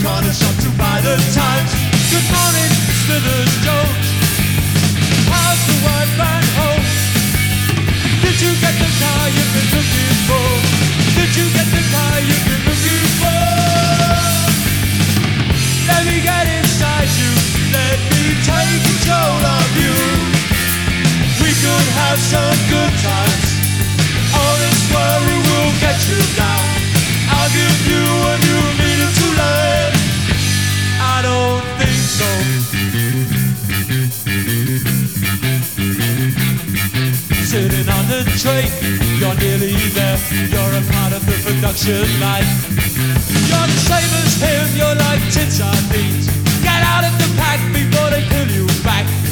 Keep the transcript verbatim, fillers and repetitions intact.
corner shop to buy the Times. Good morning, Smithers Jones. How's the wife and home? Did you get the car you've been looking for? Did you get the car you've been looking for? Let me get inside you. Let me take control of you. We could have some good times. All this worry will get you down. I'll give you a new meaning to life. I don't think so. Sitting on the train, you're nearly there. You're a part of the production line. You're the same as him, you're like tin sardines. Get out of the pack before they pull you back.